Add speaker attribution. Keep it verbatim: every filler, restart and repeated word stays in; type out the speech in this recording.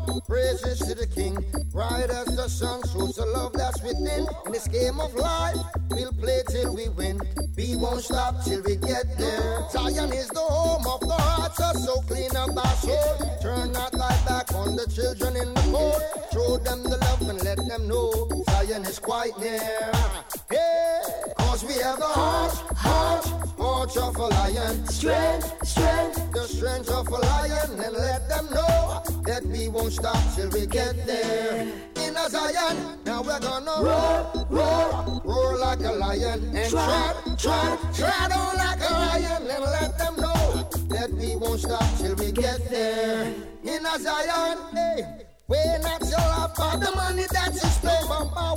Speaker 1: Praises to the King, bright as the sun, shows the love that's within. In this game of life, we'll play till we win. We won't stop till we get there. Zion is the home of the heart, so clean up our soul. Turn that light back on the children in the cold. Show them the love and let them know Zion is quite near. Hey, cause we have the heart, heart, heart of a lion. Strength, strength, the strength of a lion. And let them know that we won't stop till we get there. In a Zion, now we're gonna roar, roar, roar like a lion. And tread, tread, tread on like a lion. And let them know that we won't stop till we get there. In a Zion, hey, we're not so up for the money that you spend, mama.